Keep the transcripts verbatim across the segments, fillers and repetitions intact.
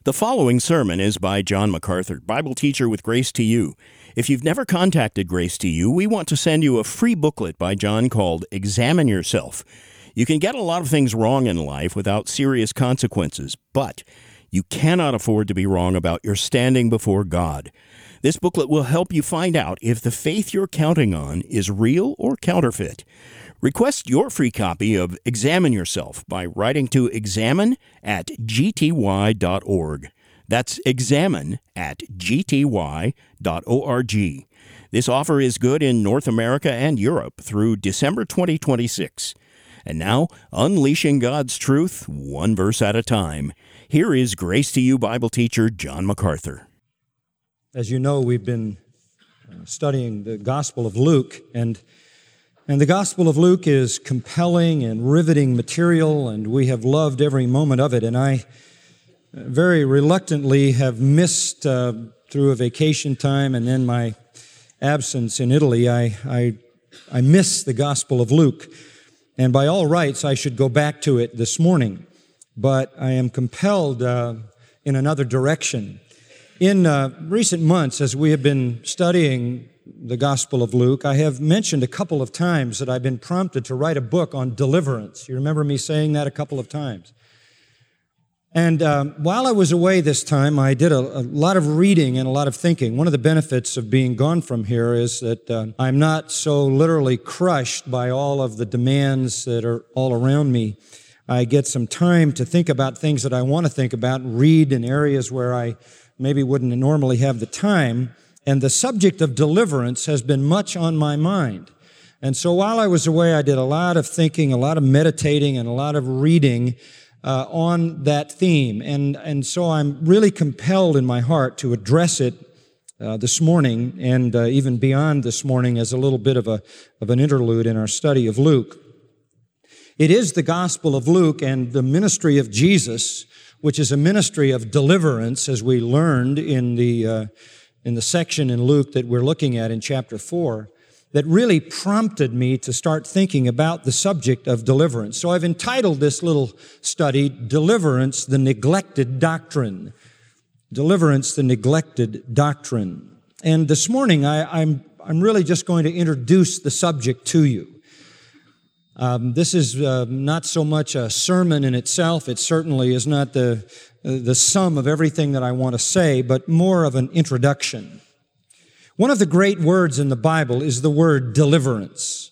The following sermon is by John MacArthur, Bible teacher with Grace to You. If you've never contacted Grace to You, we want to send you a free booklet by John called Examine Yourself. You can get a lot of things wrong in life without serious consequences, but you cannot afford to be wrong about your standing before God. This booklet will help you find out if the faith you're counting on is real or counterfeit. Request your free copy of Examine Yourself by writing to examine at g t y dot org. That's examine at g t y dot org. This offer is good in North America and Europe through December twenty twenty-six. And now, unleashing God's truth, one verse at a time. Here is Grace to You Bible teacher John MacArthur. As you know, we've been studying the Gospel of Luke, and And the Gospel of Luke is compelling and riveting material, and we have loved every moment of it. And I very reluctantly have missed, uh, through a vacation time and then my absence in Italy, I, I, I missed the Gospel of Luke. And by all rights, I should go back to it this morning. But I am compelled uh, in another direction. In uh, recent months, as we have been studying the Gospel of Luke, I have mentioned a couple of times that I've been prompted to write a book on deliverance. You remember me saying that a couple of times. And um, while I was away this time, I did a, a lot of reading and a lot of thinking. One of the benefits of being gone from here is that uh, I'm not so literally crushed by all of the demands that are all around me. I get some time to think about things that I want to think about, read in areas where I maybe wouldn't normally have the time. And the subject of deliverance has been much on my mind. And so while I was away, I did a lot of thinking, a lot of meditating, and a lot of reading uh, on that theme. And, and so I'm really compelled in my heart to address it uh, this morning and uh, even beyond this morning as a little bit of, a, of an interlude in our study of Luke. It is the Gospel of Luke and the ministry of Jesus, which is a ministry of deliverance, as we learned in the uh, in the section in Luke that we're looking at in chapter four, that really prompted me to start thinking about the subject of deliverance. So I've entitled this little study, Deliverance, the Neglected Doctrine. Deliverance, the Neglected Doctrine. And this morning, I, I'm, I'm really just going to introduce the subject to you. Um, this is uh, not so much a sermon in itself. It certainly is not the the sum of everything that I want to say, but more of an introduction. One of the great words in the Bible is the word deliverance.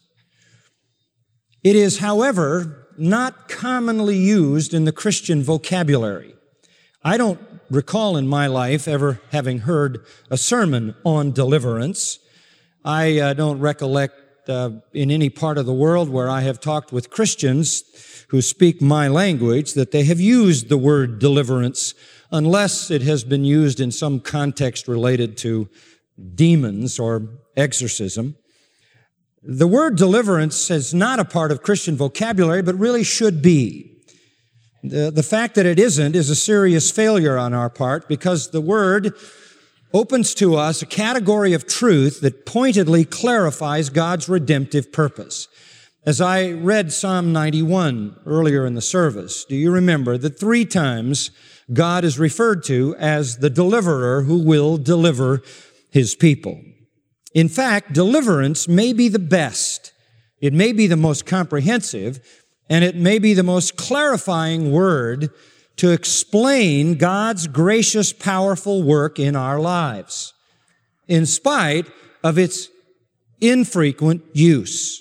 It is, however, not commonly used in the Christian vocabulary. I don't recall in my life ever having heard a sermon on deliverance. I uh, don't recollect uh, in any part of the world where I have talked with Christians who speak my language that they have used the word deliverance unless it has been used in some context related to demons or exorcism. The word deliverance is not a part of Christian vocabulary, but really should be. The, the fact that it isn't is a serious failure on our part because the word opens to us a category of truth that pointedly clarifies God's redemptive purpose. As I read Psalm ninety-one earlier in the service, do you remember that three times God is referred to as the deliverer who will deliver His people? In fact, deliverance may be the best, it may be the most comprehensive, and it may be the most clarifying word to explain God's gracious, powerful work in our lives, in spite of its infrequent use.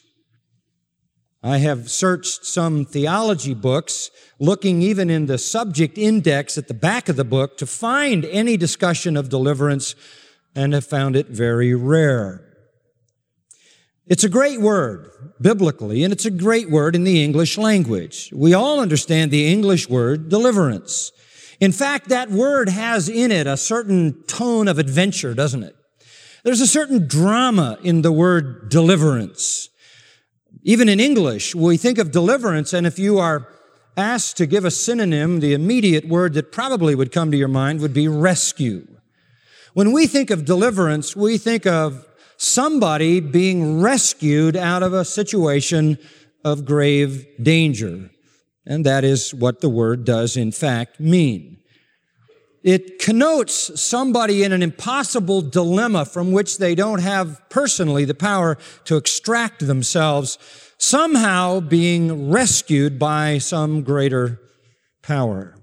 I have searched some theology books, looking even in the subject index at the back of the book to find any discussion of deliverance, and have found it very rare. It's a great word, biblically, and it's a great word in the English language. We all understand the English word deliverance. In fact, that word has in it a certain tone of adventure, doesn't it? There's a certain drama in the word deliverance. Even in English, we think of deliverance, and if you are asked to give a synonym, the immediate word that probably would come to your mind would be rescue. When we think of deliverance, we think of somebody being rescued out of a situation of grave danger. And that is what the word does, in fact, mean. It connotes somebody in an impossible dilemma from which they don't have personally the power to extract themselves, somehow being rescued by some greater power.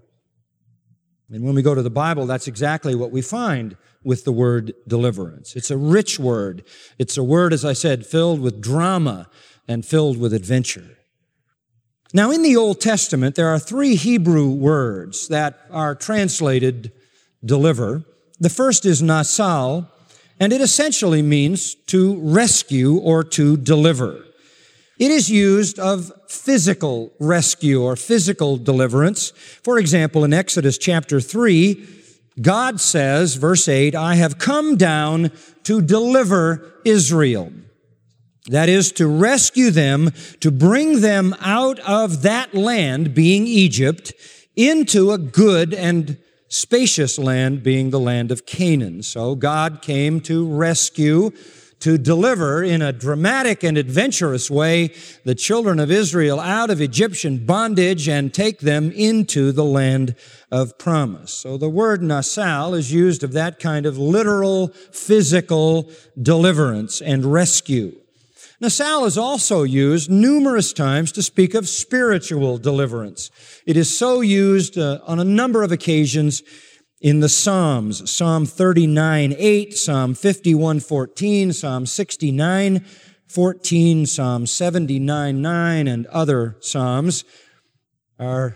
And when we go to the Bible, that's exactly what we find with the word deliverance. It's a rich word. It's a word, as I said, filled with drama and filled with adventure. Now, in the Old Testament, there are three Hebrew words that are translated deliver. The first is nasal, and it essentially means to rescue or to deliver. It is used of physical rescue or physical deliverance. For example, in Exodus chapter three, God says, verse eight, I have come down to deliver Israel. That is, to rescue them, to bring them out of that land, being Egypt, into a good and spacious land, being the land of Canaan. So God came to rescue, to deliver in a dramatic and adventurous way the children of Israel out of Egyptian bondage and take them into the land of promise. So the word nasal is used of that kind of literal, physical deliverance and rescue. Nasal is also used numerous times to speak of spiritual deliverance. It is so used uh, on a number of occasions in the Psalms, Psalm thirty-nine eight, Psalm fifty-one fourteen, Psalm sixty-nine fourteen, Psalm seventy-nine nine, and other Psalms are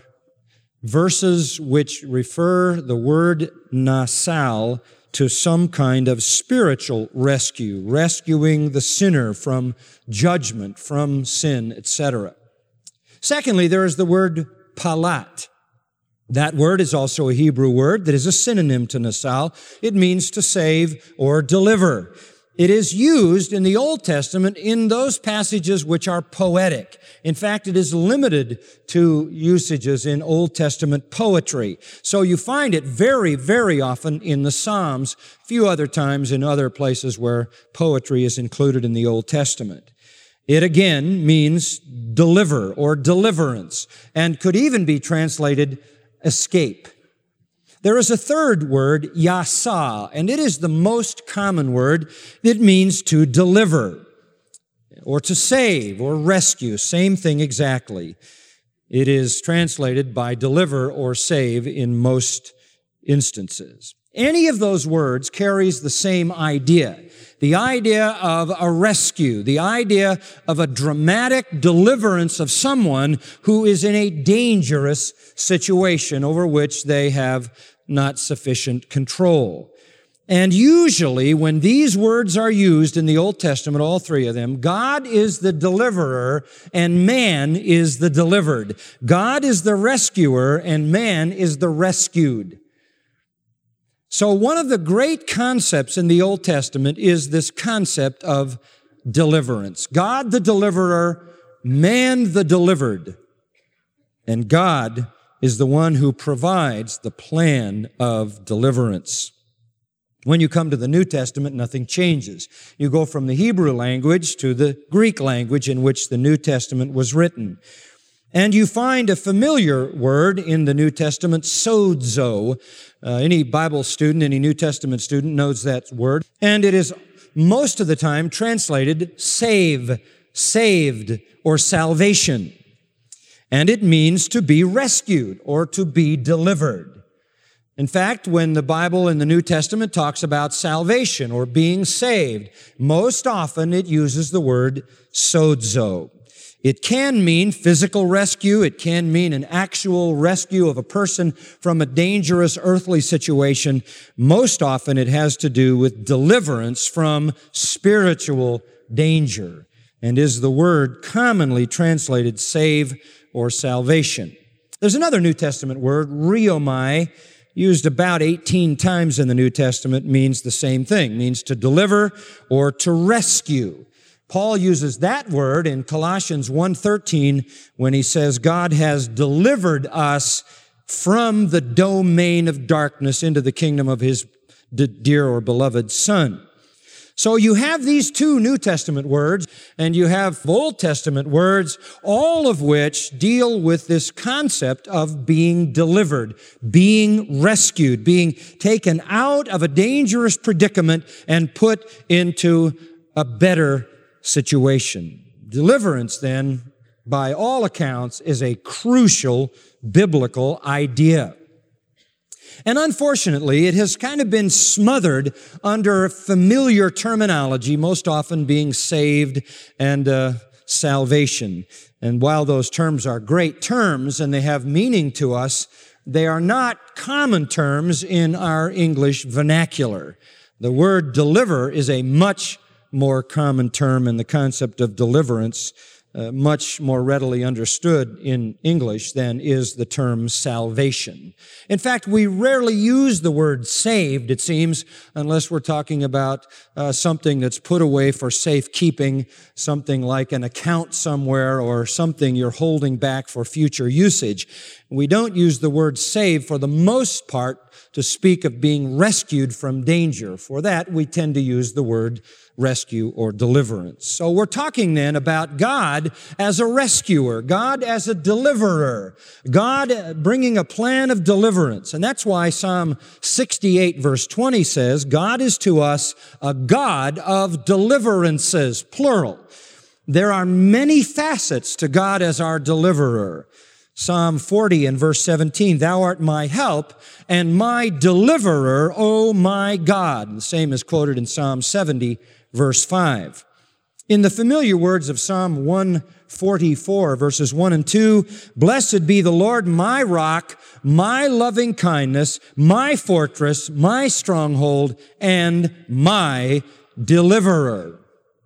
verses which refer the word nasal to some kind of spiritual rescue, rescuing the sinner from judgment, from sin, et cetera. Secondly, there is the word palat. That word is also a Hebrew word that is a synonym to nasal. It means to save or deliver. It is used in the Old Testament in those passages which are poetic. In fact, it is limited to usages in Old Testament poetry. So you find it very, very often in the Psalms, a few other times in other places where poetry is included in the Old Testament. It again means deliver or deliverance, and could even be translated escape. There is a third word, yasa, and it is the most common word. It means to deliver or to save or rescue. Same thing exactly. It is translated by deliver or save in most instances. Any of those words carries the same idea. The idea of a rescue, the idea of a dramatic deliverance of someone who is in a dangerous situation over which they have not sufficient control. And usually when these words are used in the Old Testament, all three of them, God is the deliverer and man is the delivered. God is the rescuer and man is the rescued. So one of the great concepts in the Old Testament is this concept of deliverance. God the deliverer, man the delivered. And God is the one who provides the plan of deliverance. When you come to the New Testament, nothing changes. You go from the Hebrew language to the Greek language in which the New Testament was written. And you find a familiar word in the New Testament, sozo. Uh, any Bible student, any New Testament student knows that word. And it is most of the time translated save, saved, or salvation. And it means to be rescued or to be delivered. In fact, when the Bible in the New Testament talks about salvation or being saved, most often it uses the word sozo. It can mean physical rescue. It can mean an actual rescue of a person from a dangerous earthly situation. Most often it has to do with deliverance from spiritual danger and is the word commonly translated save or salvation. There's another New Testament word, riomai, used about eighteen times in the New Testament, means the same thing, means to deliver or to rescue. Paul uses that word in Colossians one thirteen when he says, God has delivered us from the domain of darkness into the kingdom of his dear or beloved Son. So you have these two New Testament words, and you have Old Testament words, all of which deal with this concept of being delivered, being rescued, being taken out of a dangerous predicament and put into a better situation. Deliverance, then, by all accounts, is a crucial biblical idea. And unfortunately, it has kind of been smothered under familiar terminology, most often being saved and uh, salvation. And while those terms are great terms and they have meaning to us, they are not common terms in our English vernacular. The word deliver is a much more common term, and the concept of deliverance Uh, much more readily understood in English than is the term salvation. In fact, we rarely use the word saved, it seems, unless we're talking about uh, something that's put away for safekeeping, something like an account somewhere or something you're holding back for future usage. We don't use the word saved for the most part to speak of being rescued from danger. For that, we tend to use the word rescue or deliverance. So we're talking then about God as a rescuer, God as a deliverer, God bringing a plan of deliverance. And that's why Psalm sixty-eight verse twenty says, God is to us a God of deliverances, plural. There are many facets to God as our deliverer. Psalm forty and verse seventeen, Thou art my help and my deliverer, O my God. The same is quoted in Psalm seventy, verse five. In the familiar words of Psalm one forty-four, verses one and two, Blessed be the Lord, my rock, my loving kindness, my fortress, my stronghold, and my deliverer.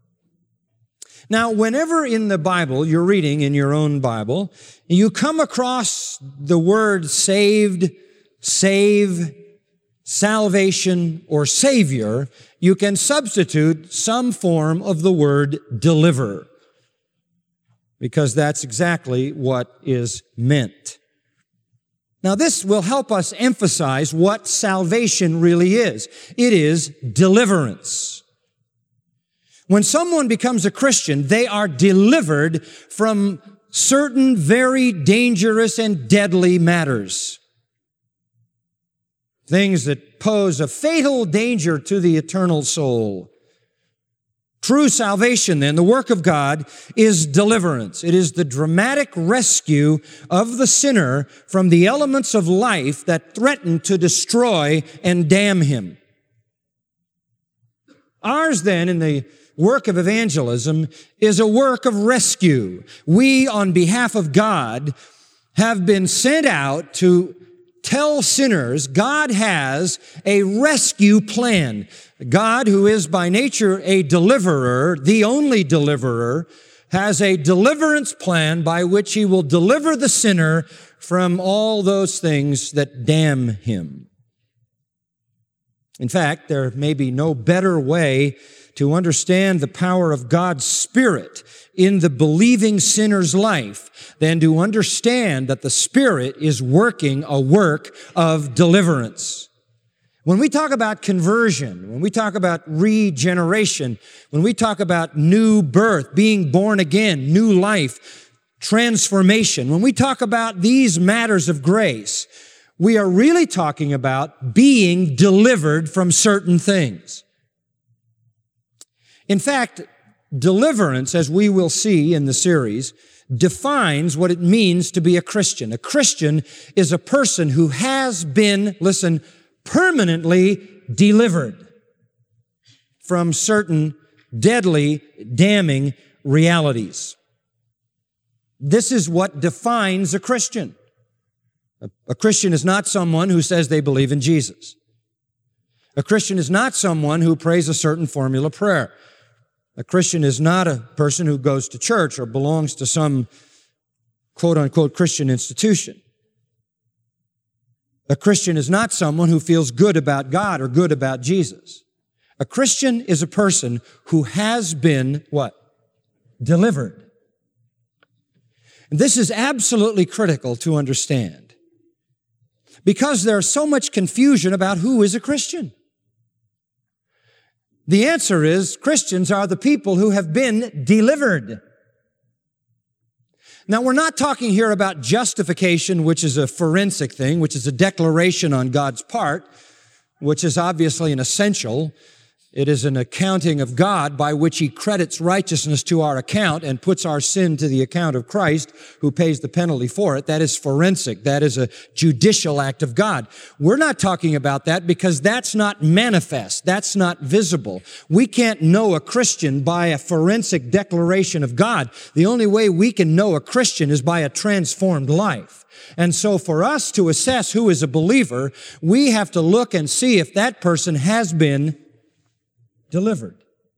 Now, whenever in the Bible, you're reading in your own Bible, you come across the word saved, save, salvation, or Savior, you can substitute some form of the word deliver, because that's exactly what is meant. Now, this will help us emphasize what salvation really is. It is deliverance. When someone becomes a Christian, they are delivered from certain very dangerous and deadly matters. Things that pose a fatal danger to the eternal soul. True salvation, then, the work of God, is deliverance. It is the dramatic rescue of the sinner from the elements of life that threaten to destroy and damn him. Ours, then, in the work of evangelism is a work of rescue. We, on behalf of God, have been sent out to tell sinners God has a rescue plan. God, who is by nature a deliverer, the only deliverer, has a deliverance plan by which he will deliver the sinner from all those things that damn him. In fact, there may be no better way to understand the power of God's Spirit in the believing sinner's life than to understand that the Spirit is working a work of deliverance. When we talk about conversion, when we talk about regeneration, when we talk about new birth, being born again, new life, transformation, when we talk about these matters of grace, we are really talking about being delivered from certain things. In fact, deliverance, as we will see in the series, defines what it means to be a Christian. A Christian is a person who has been, listen, permanently delivered from certain deadly, damning realities. This is what defines a Christian. A Christian is not someone who says they believe in Jesus. A Christian is not someone who prays a certain formula prayer. A Christian is not a person who goes to church or belongs to some quote-unquote Christian institution. A Christian is not someone who feels good about God or good about Jesus. A Christian is a person who has been, what? Delivered. And this is absolutely critical to understand, because there's so much confusion about who is a Christian. The answer is Christians are the people who have been delivered. Now, we're not talking here about justification, which is a forensic thing, which is a declaration on God's part, which is obviously an essential. It is an accounting of God by which He credits righteousness to our account and puts our sin to the account of Christ, who pays the penalty for it. That is forensic. That is a judicial act of God. We're not talking about that because that's not manifest. That's not visible. We can't know a Christian by a forensic declaration of God. The only way we can know a Christian is by a transformed life. And so for us to assess who is a believer, we have to look and see if that person has been delivered.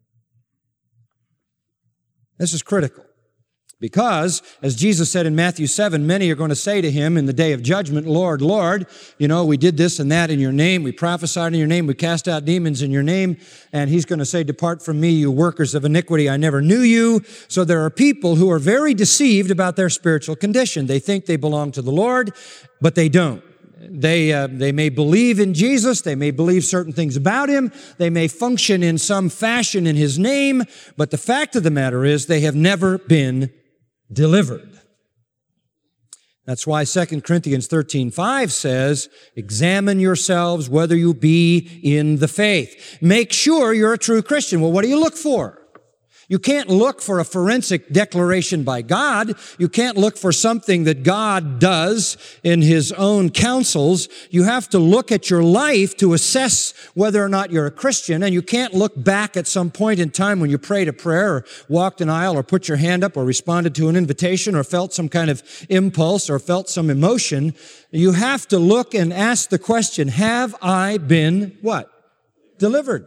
This is critical because, as Jesus said in Matthew seven, many are going to say to Him in the day of judgment, Lord, Lord, you know, we did this and that in your name. We prophesied in your name. We cast out demons in your name. And He's going to say, depart from me, you workers of iniquity. I never knew you. So there are people who are very deceived about their spiritual condition. They think they belong to the Lord, but they don't. They, uh, they may believe in Jesus. They may believe certain things about Him. They may function in some fashion in His name. But the fact of the matter is they have never been delivered. That's why Second Corinthians thirteen five says, examine yourselves whether you be in the faith. Make sure you're a true Christian. Well, what do you look for? You can't look for a forensic declaration by God. You can't look for something that God does in His own counsels. You have to look at your life to assess whether or not you're a Christian, and you can't look back at some point in time when you prayed a prayer or walked an aisle or put your hand up or responded to an invitation or felt some kind of impulse or felt some emotion. You have to look and ask the question, have I been what? Delivered?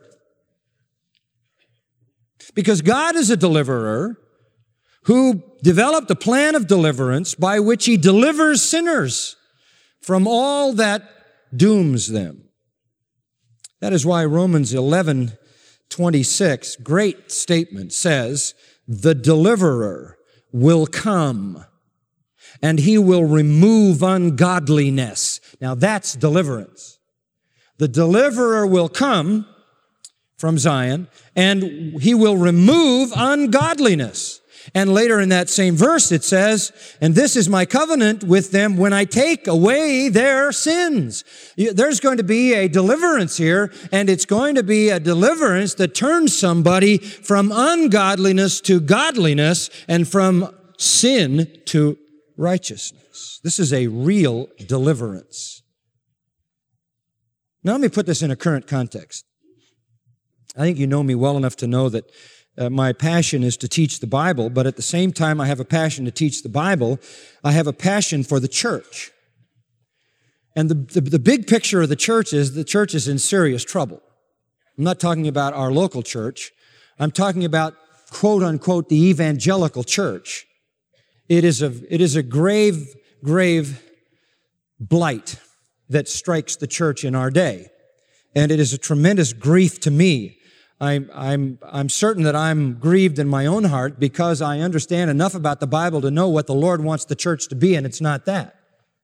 Because God is a deliverer who developed a plan of deliverance by which He delivers sinners from all that dooms them. That is why Romans eleven twenty-six, great statement, says, the deliverer will come and He will remove ungodliness. Now that's deliverance. The deliverer will come from Zion, and He will remove ungodliness. And later in that same verse it says, and this is my covenant with them when I take away their sins. There's going to be a deliverance here, and it's going to be a deliverance that turns somebody from ungodliness to godliness and from sin to righteousness. This is a real deliverance. Now let me put this in a current context. I think you know me well enough to know that uh, my passion is to teach the Bible, but at the same time I have a passion to teach the Bible, I have a passion for the church. And the, the, the big picture of the church is the church is in serious trouble. I'm not talking about our local church. I'm talking about, quote unquote, the evangelical church. It is a, it is a grave, grave blight that strikes the church in our day. And it is a tremendous grief to me. I'm, I'm, I'm certain that I'm grieved in my own heart because I understand enough about the Bible to know what the Lord wants the church to be, and it's not that.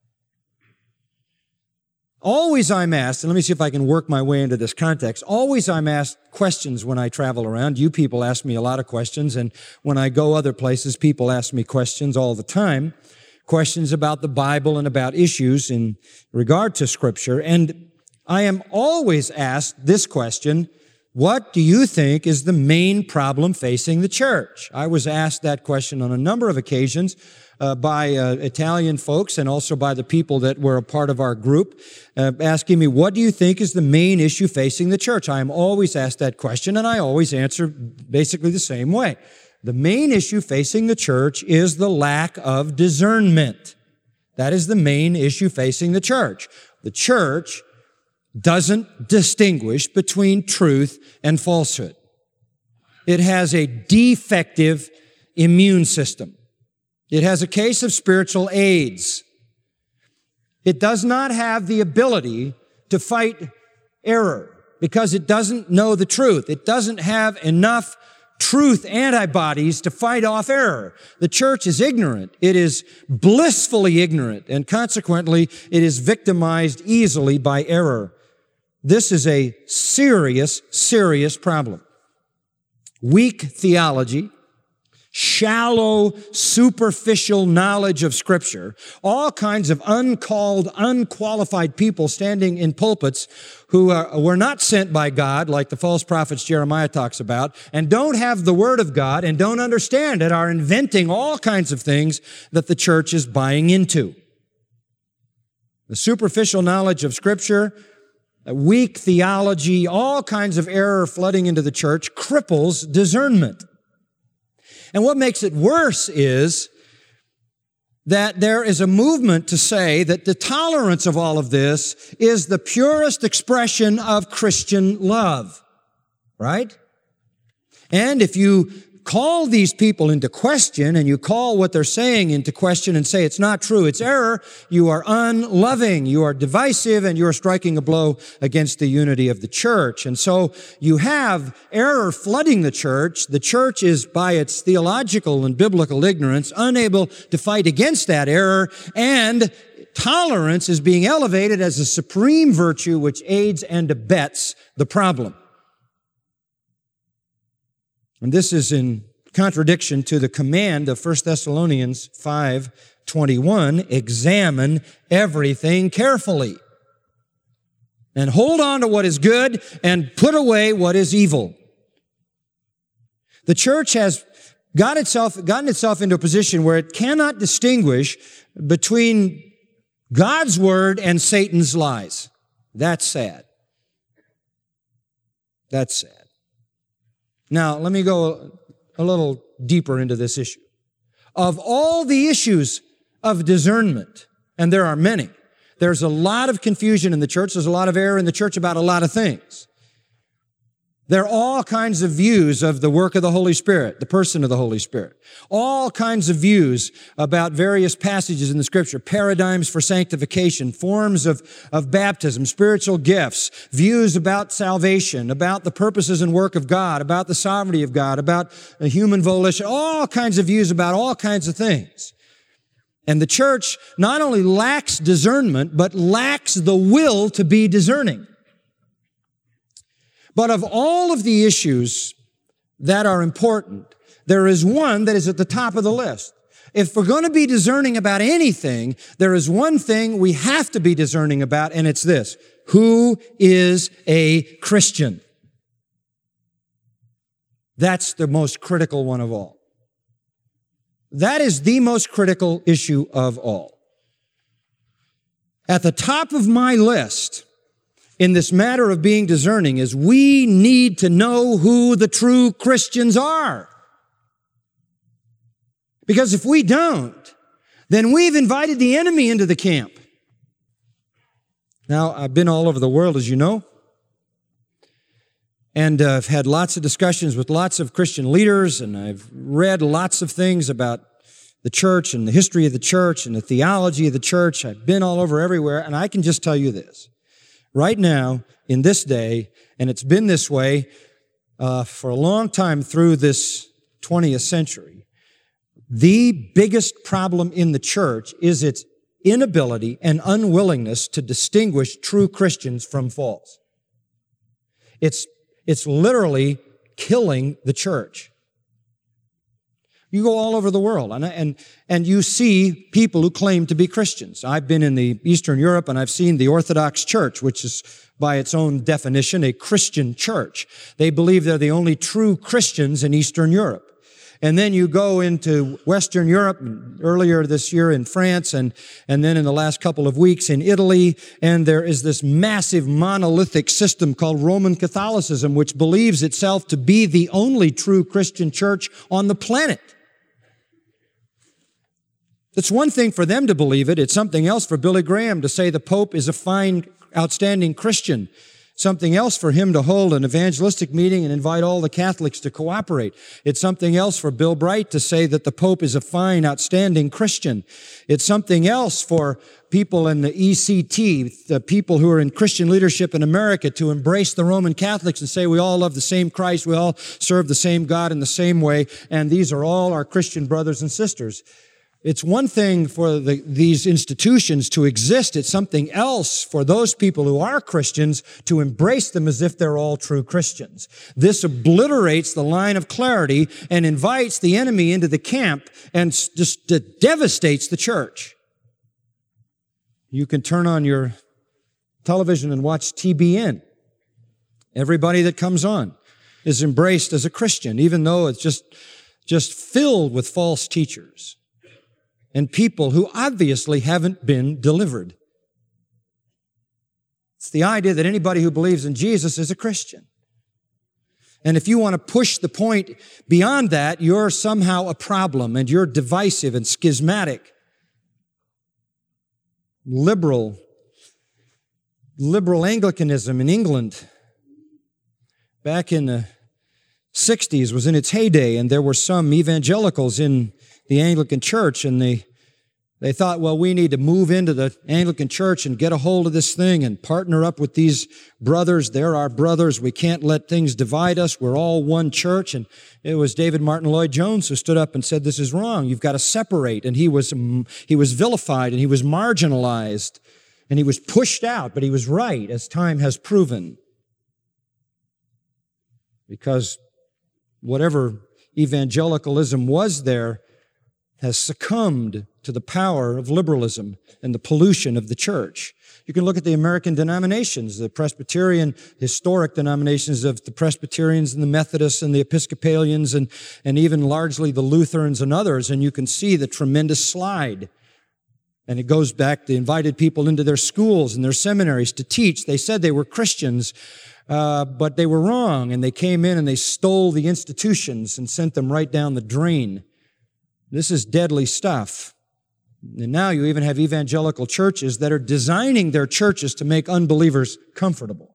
Always I'm asked, and let me see if I can work my way into this context, always I'm asked questions when I travel around. You people ask me a lot of questions, and when I go other places, people ask me questions all the time, questions about the Bible and about issues in regard to Scripture, and I am always asked this question, what do you think is the main problem facing the church? I was asked that question on a number of occasions uh, by uh, Italian folks and also by the people that were a part of our group, uh, asking me, what do you think is the main issue facing the church? I am always asked that question, and I always answer basically the same way. The main issue facing the church is the lack of discernment. That is the main issue facing the church. The church doesn't distinguish between truth and falsehood. It has a defective immune system. It has a case of spiritual AIDS. It does not have the ability to fight error because it doesn't know the truth. It doesn't have enough truth antibodies to fight off error. The church is ignorant. It is blissfully ignorant, and consequently, it is victimized easily by error. This is a serious, serious problem. weak theology, shallow, superficial knowledge of Scripture, all kinds of uncalled, unqualified people standing in pulpits who are, were not sent by God, like the false prophets Jeremiah talks about, and don't have the Word of God and don't understand it, are inventing all kinds of things that the church is buying into. The superficial knowledge of Scripture, weak theology, all kinds of error flooding into the church cripples discernment. And what makes it worse is that there is a movement to say that the tolerance of all of this is the purest expression of Christian love, right? And if you call these people into question and you call what they're saying into question and say it's not true, it's error, you are unloving, you are divisive, and you are striking a blow against the unity of the church. And so you have error flooding the church. The church is, by its theological and biblical ignorance, unable to fight against that error, and tolerance is being elevated as a supreme virtue which aids and abets the problem. And this is in contradiction to the command of First Thessalonians five twenty-one, examine everything carefully and hold on to what is good and put away what is evil. The church has got itself, gotten itself into a position where it cannot distinguish between God's word and Satan's lies. That's sad. That's sad. Now, let me go a little deeper into this issue. Of all the issues of discernment, and there are many, there's a lot of confusion in the church, there's a lot of error in the church about a lot of things. There are all kinds of views of the work of the Holy Spirit, the person of the Holy Spirit. All kinds of views about various passages in the Scripture, paradigms for sanctification, forms of, of baptism, spiritual gifts, views about salvation, about the purposes and work of God, about the sovereignty of God, about human volition, all kinds of views about all kinds of things. And the church not only lacks discernment, but lacks the will to be discerning. But of all of the issues that are important, there is one that is at the top of the list. If we're going to be discerning about anything, there is one thing we have to be discerning about, and it's this: who is a Christian? That's the most critical one of all. That is the most critical issue of all. At the top of my list in this matter of being discerning is we need to know who the true Christians are. Because if we don't, then we've invited the enemy into the camp. Now, I've been all over the world, as you know, and uh, I've had lots of discussions with lots of Christian leaders, and I've read lots of things about the church and the history of the church and the theology of the church. I've been all over everywhere, and I can just tell you this. Right now, in this day, and it's been this way uh, for a long time through this twentieth century, the biggest problem in the church is its inability and unwillingness to distinguish true Christians from false. It's, it's literally killing the church. You go all over the world, and, and, and you see people who claim to be Christians. I've been in the Eastern Europe, and I've seen the Orthodox Church, which is by its own definition a Christian church. They believe they're the only true Christians in Eastern Europe. And then you go into Western Europe, earlier this year in France, and, and then in the last couple of weeks in Italy, and there is this massive monolithic system called Roman Catholicism, which believes itself to be the only true Christian church on the planet. It's one thing for them to believe it. It's something else for Billy Graham to say the Pope is a fine, outstanding Christian. Something else for him to hold an evangelistic meeting and invite all the Catholics to cooperate. It's something else for Bill Bright to say that the Pope is a fine, outstanding Christian. It's something else for people in the E C T, the people who are in Christian leadership in America, to embrace the Roman Catholics and say we all love the same Christ, we all serve the same God in the same way, and these are all our Christian brothers and sisters. It's one thing for the, these institutions to exist. It's something else for those people who are Christians to embrace them as if they're all true Christians. This obliterates the line of clarity and invites the enemy into the camp and just devastates the church. You can turn on your television and watch T B N. Everybody that comes on is embraced as a Christian, even though it's just, just filled with false teachers and people who obviously haven't been delivered. It's the idea that anybody who believes in Jesus is a Christian. And if you want to push the point beyond that, you're somehow a problem and you're divisive and schismatic. Liberal, liberal Anglicanism in England back in the sixties was in its heyday, and there were some evangelicals in the Anglican Church, and they they thought, well, we need to move into the Anglican Church and get a hold of this thing and partner up with these brothers. They're our brothers. We can't let things divide us. We're all one church. And it was David Martin Lloyd-Jones who stood up and said, this is wrong. You've got to separate. And he was, he was vilified and he was marginalized and he was pushed out, but he was right, as time has proven. Because whatever evangelicalism was there has succumbed to the power of liberalism and the pollution of the church. You can look at the American denominations, the Presbyterian, historic denominations of the Presbyterians and the Methodists and the Episcopalians and, and even largely the Lutherans and others, and you can see the tremendous slide. And it goes back, they invited people into their schools and their seminaries to teach. They said they were Christians, uh, but they were wrong, and they came in and they stole the institutions and sent them right down the drain. This is deadly stuff. And now you even have evangelical churches that are designing their churches to make unbelievers comfortable.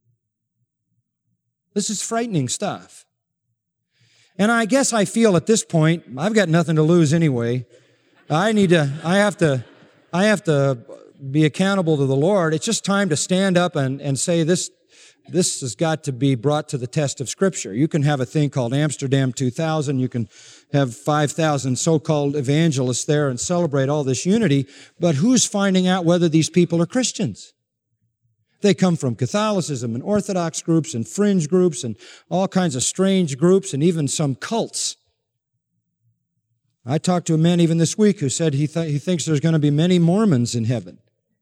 This is frightening stuff. And I guess I feel at this point, I've got nothing to lose anyway. I need to, I have to, I have to be accountable to the Lord. It's just time to stand up and, and say this, this has got to be brought to the test of Scripture. You can have a thing called Amsterdam two thousand. You can have five thousand so-called evangelists there and celebrate all this unity, but who's finding out whether these people are Christians? They come from Catholicism and Orthodox groups and fringe groups and all kinds of strange groups and even some cults. I talked to a man even this week who said he, th- he thinks there's going to be many Mormons in heaven.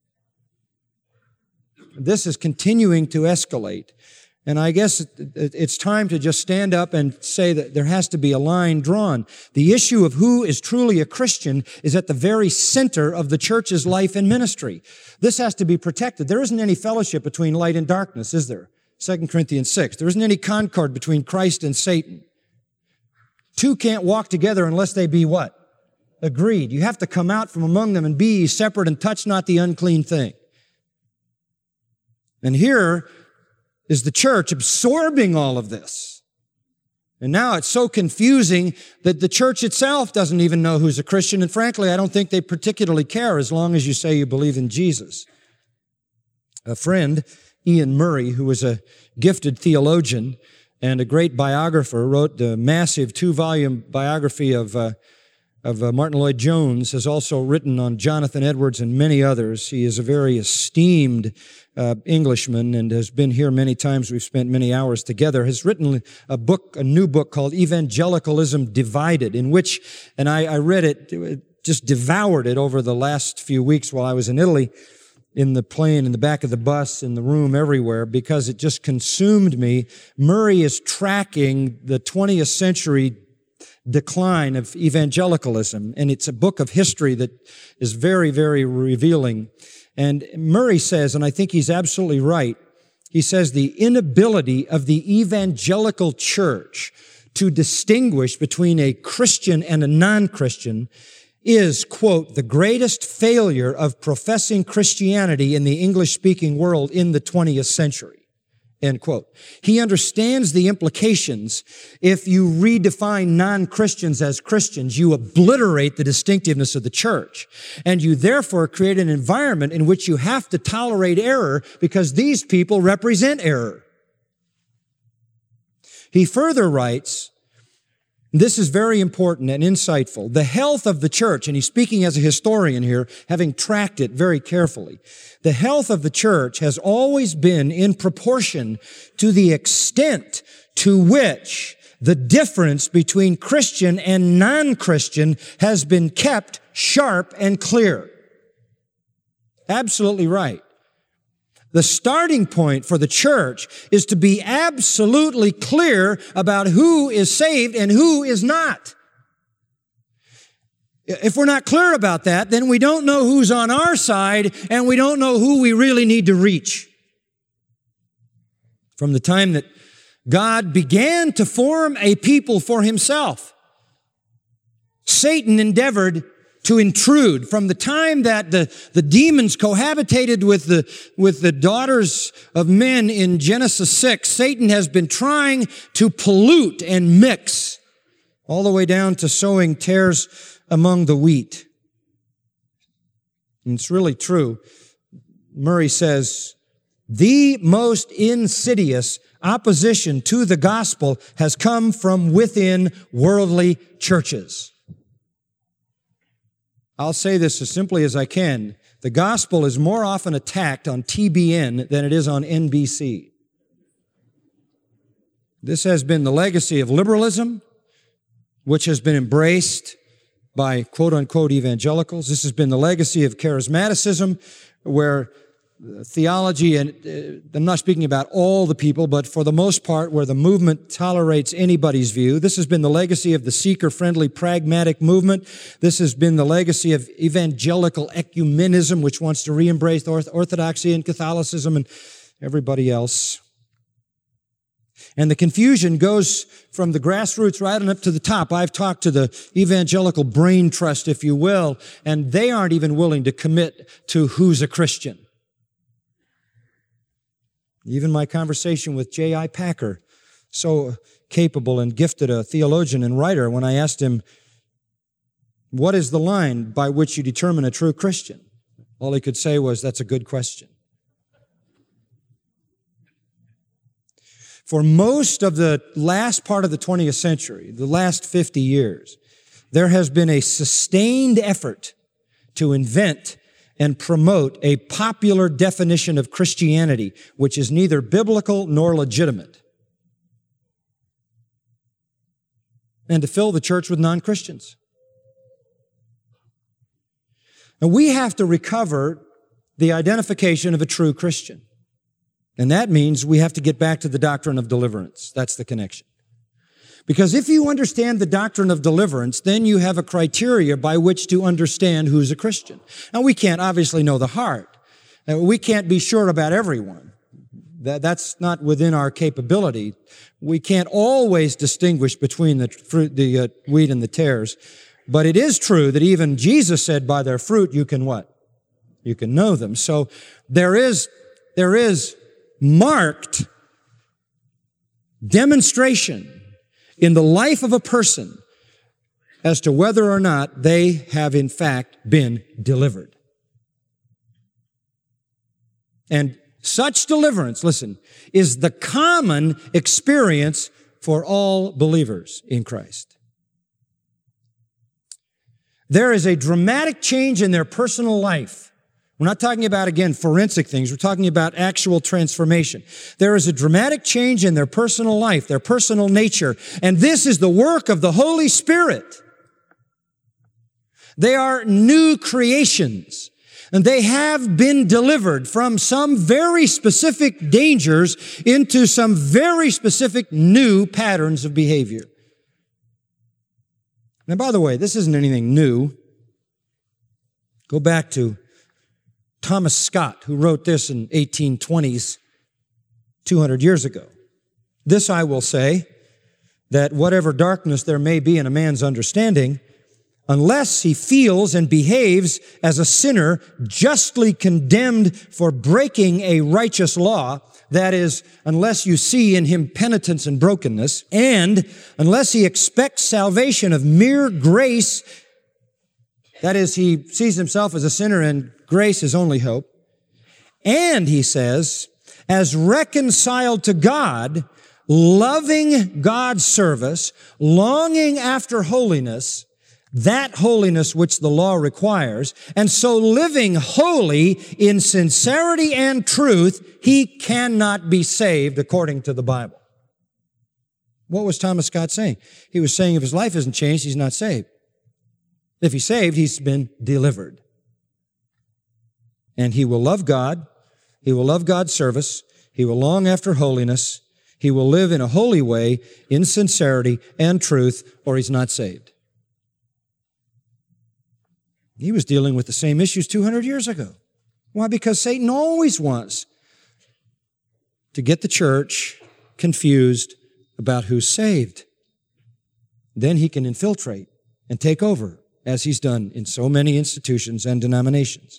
This is continuing to escalate. And I guess it's time to just stand up and say that there has to be a line drawn. The issue of who is truly a Christian is at the very center of the church's life and ministry. This has to be protected. There isn't any fellowship between light and darkness, is there? Second Corinthians six. There isn't any concord between Christ and Satan. Two can't walk together unless they be what? Agreed. You have to come out from among them and be ye separate and touch not the unclean thing. And here is the church absorbing all of this. And now it's so confusing that the church itself doesn't even know who's a Christian. And frankly, I don't think they particularly care as long as you say you believe in Jesus. A friend, Ian Murray, who was a gifted theologian and a great biographer, wrote the massive two-volume biography of uh, of uh, Martin Lloyd-Jones, has also written on Jonathan Edwards and many others. He is a very esteemed uh, Englishman and has been here many times. We've spent many hours together. Has written a book, a new book called Evangelicalism Divided, in which, and I, I read it, just devoured it over the last few weeks while I was in Italy, in the plane, in the back of the bus, in the room, everywhere, because it just consumed me. Murray is tracking the twentieth century decline of evangelicalism, and it's a book of history that is very, very revealing. And Murray says, and I think he's absolutely right, he says the inability of the evangelical church to distinguish between a Christian and a non-Christian is, quote, the greatest failure of professing Christianity in the English-speaking world in the twentieth century. End quote. He understands the implications. If you redefine non-Christians as Christians, you obliterate the distinctiveness of the church. And you therefore create an environment in which you have to tolerate error because these people represent error. He further writes This is very important and insightful. The health of the church, and he's speaking as a historian here, having tracked it very carefully. The health of the church has always been in proportion to the extent to which the difference between Christian and non-Christian has been kept sharp and clear. Absolutely right. The starting point for the church is to be absolutely clear about who is saved and who is not. If we're not clear about that, then we don't know who's on our side and we don't know who we really need to reach. From the time that God began to form a people for himself, Satan endeavored to intrude. From the time that the, the demons cohabitated with the, with the daughters of men in Genesis six, Satan has been trying to pollute and mix all the way down to sowing tares among the wheat. And it's really true. Murray says, the most insidious opposition to the gospel has come from within worldly churches. I'll say this as simply as I can. The gospel is more often attacked on T B N than it is on N B C. This has been the legacy of liberalism, which has been embraced by quote-unquote evangelicals. This has been the legacy of charismaticism, where theology, and uh, I'm not speaking about all the people, but for the most part, where the movement tolerates anybody's view. This has been the legacy of the seeker-friendly pragmatic movement. This has been the legacy of evangelical ecumenism, which wants to re-embrace orth- orthodoxy and Catholicism and everybody else. And the confusion goes from the grassroots right on up to the top. I've talked to the evangelical brain trust, if you will, and they aren't even willing to commit to who's a Christian. Even my conversation with J I Packer, so capable and gifted a theologian and writer, when I asked him, what is the line by which you determine a true Christian? All he could say was, that's a good question. For most of the last part of the twentieth century, the last fifty years, there has been a sustained effort to invent and promote a popular definition of Christianity, which is neither biblical nor legitimate, and to fill the church with non-Christians. And we have to recover the identification of a true Christian. And that means we have to get back to the doctrine of deliverance. That's the connection. Because if you understand the doctrine of deliverance, then you have a criteria by which to understand who's a Christian. Now, we can't obviously know the heart. We can't be sure about everyone. That, that's not within our capability. We can't always distinguish between the fruit, the uh, wheat and the tares. But it is true that even Jesus said, by their fruit you can what? You can know them. So there is, there is marked demonstration in the life of a person as to whether or not they have in fact been delivered. And such deliverance, listen, is the common experience for all believers in Christ. There is a dramatic change in their personal life. We're not talking about, again, forensic things. We're talking about actual transformation. There is a dramatic change in their personal life, their personal nature, and this is the work of the Holy Spirit. They are new creations, and they have been delivered from some very specific dangers into some very specific new patterns of behavior. Now, by the way, this isn't anything new. Go back to Thomas Scott, who wrote this in eighteen twenties, two hundred years ago. This I will say, that whatever darkness there may be in a man's understanding, unless he feels and behaves as a sinner justly condemned for breaking a righteous law, that is, unless you see in him penitence and brokenness, and unless he expects salvation of mere grace, that is, he sees himself as a sinner and grace is only hope, and he says, as reconciled to God loving God's service, longing after holiness, that holiness which the law requires, and so living holy in sincerity and truth, he cannot be saved according to the Bible. What was Thomas Scott saying? He was saying if his life isn't changed, he's not saved. If he's saved, he's been delivered. And he will love God, he will love God's service, he will long after holiness, he will live in a holy way, in sincerity and truth, or he's not saved. He was dealing with the same issues two hundred years ago. Why? Because Satan always wants to get the church confused about who's saved. Then he can infiltrate and take over, as he's done in so many institutions and denominations.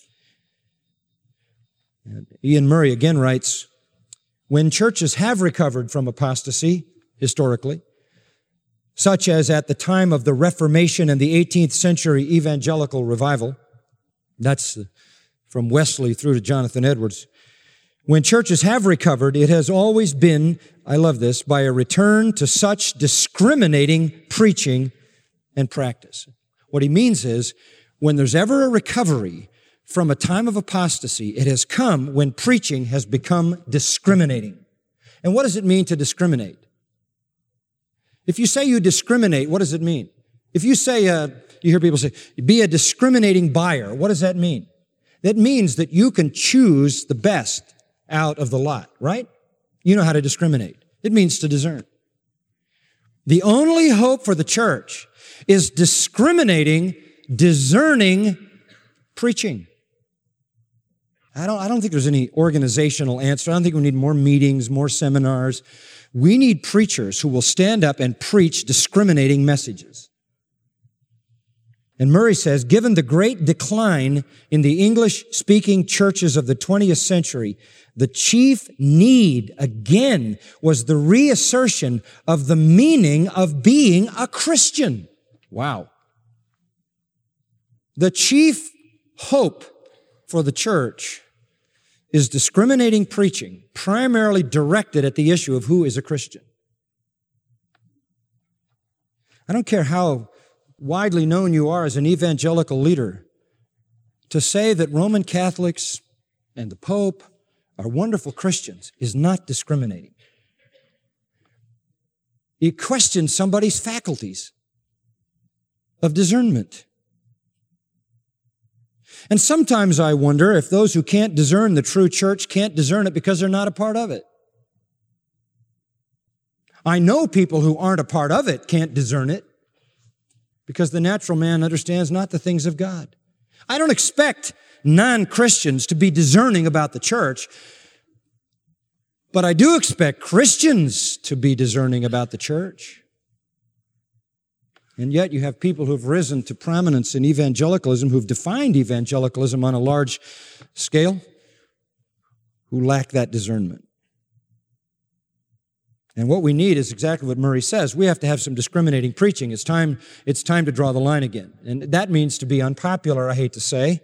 And Ian Murray again writes, when churches have recovered from apostasy, historically, such as at the time of the Reformation and the eighteenth century evangelical revival, that's from Wesley through to Jonathan Edwards, when churches have recovered, it has always been, I love this, by a return to such discriminating preaching and practice. What he means is, when there's ever a recovery from a time of apostasy, it has come when preaching has become discriminating. And what does it mean to discriminate? If you say you discriminate, what does it mean? If you say, uh, you hear people say, be a discriminating buyer, what does that mean? That means that you can choose the best out of the lot, right? You know how to discriminate. It means to discern. The only hope for the church is discriminating, discerning preaching. I don't, I don't think there's any organizational answer. I don't think we need more meetings, more seminars. We need preachers who will stand up and preach discriminating messages. And Murray says, given the great decline in the English-speaking churches of the twentieth century, the chief need, again, was the reassertion of the meaning of being a Christian. Wow. The chief hope for the church is discriminating preaching, primarily directed at the issue of who is a Christian. I don't care how widely known you are as an evangelical leader, to say that Roman Catholics and the Pope are wonderful Christians is not discriminating. You question somebody's faculties of discernment. And sometimes I wonder if those who can't discern the true church can't discern it because they're not a part of it. I know people who aren't a part of it can't discern it because the natural man understands not the things of God. I don't expect non-Christians to be discerning about the church, but I do expect Christians to be discerning about the church. And yet you have people who've risen to prominence in evangelicalism, who've defined evangelicalism on a large scale, who lack that discernment. And what we need is exactly what Murray says. We have to have some discriminating preaching. It's time, it's time to draw the line again. And that means to be unpopular, I hate to say.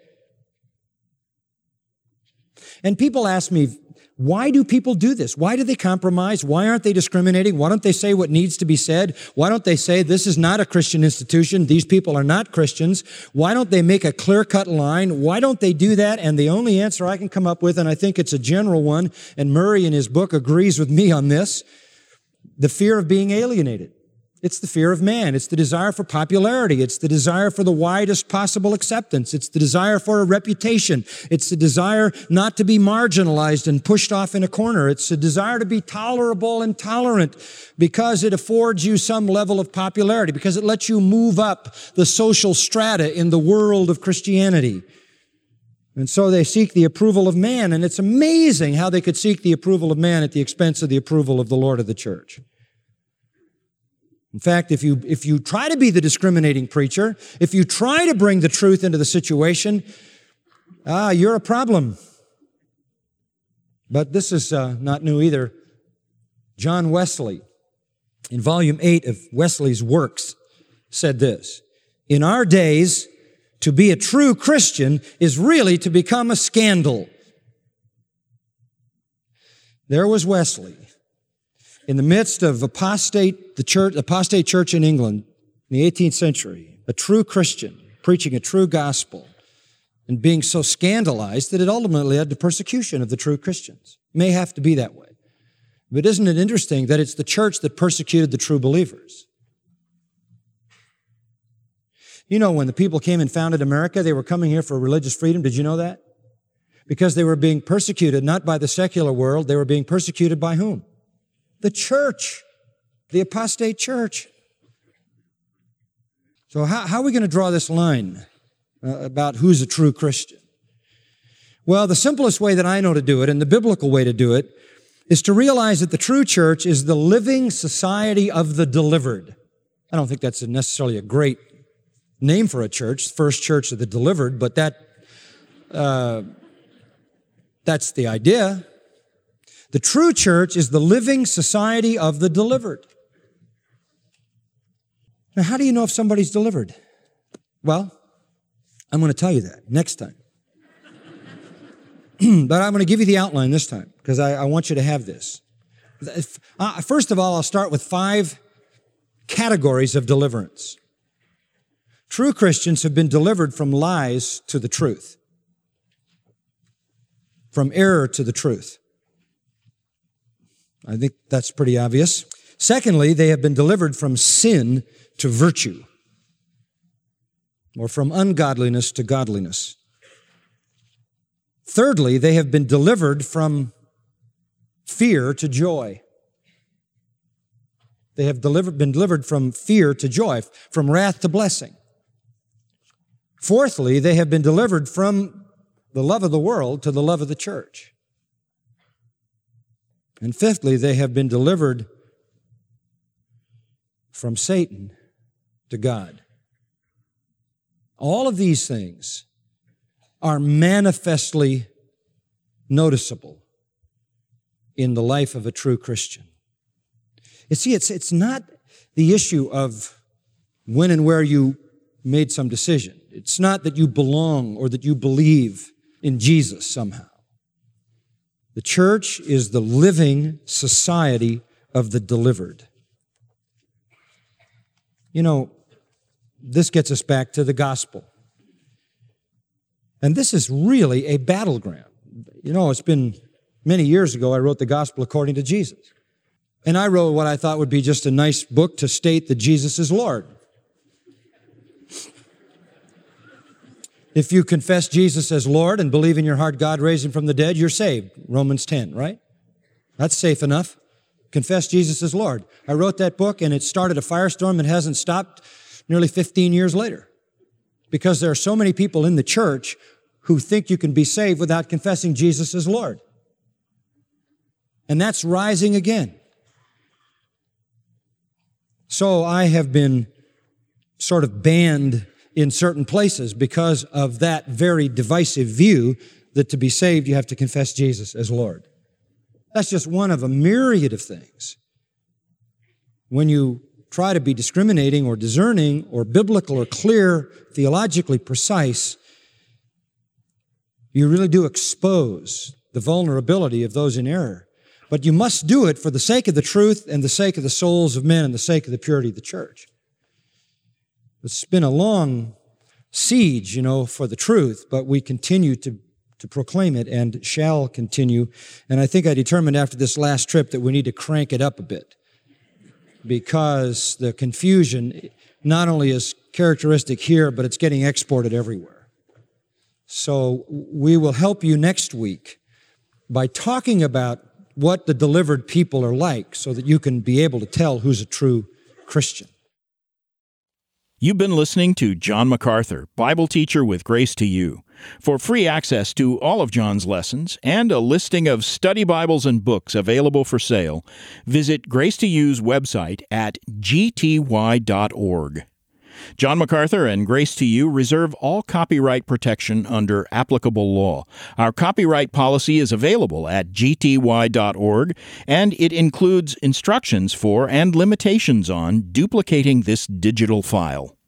And people ask me, why do people do this? Why do they compromise? Why aren't they discriminating? Why don't they say what needs to be said? Why don't they say this is not a Christian institution? These people are not Christians. Why don't they make a clear-cut line? Why don't they do that? And the only answer I can come up with, and I think it's a general one, and Murray in his book agrees with me on this, the fear of being alienated. It's the fear of man. It's the desire for popularity. It's the desire for the widest possible acceptance. It's the desire for a reputation. It's the desire not to be marginalized and pushed off in a corner. It's the desire to be tolerable and tolerant because it affords you some level of popularity, because it lets you move up the social strata in the world of Christianity. And so they seek the approval of man, and it's amazing how they could seek the approval of man at the expense of the approval of the Lord of the church. In fact, if you, if you try to be the discriminating preacher, if you try to bring the truth into the situation, ah, you're a problem. But this is uh, not new either. John Wesley, in volume eight of Wesley's works, said this: in our days, to be a true Christian is really to become a scandal. There was Wesley in the midst of apostate, the church, apostate church in England in the eighteenth century, a true Christian preaching a true gospel and being so scandalized that it ultimately led to persecution of the true Christians. It may have to be that way. But isn't it interesting that it's the church that persecuted the true believers? You know, when the people came and founded America, they were coming here for religious freedom. Did you know that? Because they were being persecuted not by the secular world, they were being persecuted by whom? The church, the apostate church. So how, how are we going to draw this line uh, about who's a true Christian? Well, the simplest way that I know to do it, and the biblical way to do it, is to realize that the true church is the living society of the delivered. I don't think that's necessarily a great name for a church, First Church of the Delivered, but that uh, that's the idea. The true church is the living society of the delivered. Now, how do you know if somebody's delivered? Well, I'm going to tell you that next time. But I'm going to give you the outline this time, because I, I want you to have this. If, uh, first of all, I'll start with five categories of deliverance. True Christians have been delivered from lies to the truth, from error to the truth. I think that's pretty obvious. Secondly, they have been delivered from sin to virtue, or from ungodliness to godliness. Thirdly, they have been delivered from fear to joy. They have delivered, been delivered from fear to joy, from wrath to blessing. Fourthly, they have been delivered from the love of the world to the love of the church. And fifthly, they have been delivered from Satan to God. All of these things are manifestly noticeable in the life of a true Christian. You see, it's, it's not the issue of when and where you made some decision. It's not that you belong or that you believe in Jesus somehow. The church is the living society of the delivered. You know, this gets us back to the gospel. And this is really a battleground. You know, it's been many years ago I wrote the gospel according to Jesus. And I wrote what I thought would be just a nice book to state that Jesus is Lord. If you confess Jesus as Lord and believe in your heart God raised him from the dead, you're saved. Romans ten, right? That's safe enough. Confess Jesus as Lord. I wrote that book and it started a firestorm that hasn't stopped nearly fifteen years later. Because there are so many people in the church who think you can be saved without confessing Jesus as Lord. And that's rising again. So I have been sort of banned in certain places because of that very divisive view that to be saved you have to confess Jesus as Lord. That's just one of a myriad of things. When you try to be discriminating or discerning or biblical or clear, theologically precise, you really do expose the vulnerability of those in error. But you must do it for the sake of the truth and the sake of the souls of men and the sake of the purity of the church. It's been a long siege, you know, for the truth, but we continue to, to proclaim it and shall continue. And I think I determined after this last trip that we need to crank it up a bit, because the confusion not only is characteristic here, but it's getting exported everywhere. So we will help you next week by talking about what the delivered people are like so that you can be able to tell who's a true Christian. You've been listening to John MacArthur, Bible teacher with Grace to You. For free access to all of John's lessons and a listing of study Bibles and books available for sale, visit Grace to You's website at g t y dot org. John MacArthur and Grace to You reserve all copyright protection under applicable law. Our copyright policy is available at g t y dot org, and it includes instructions for and limitations on duplicating this digital file.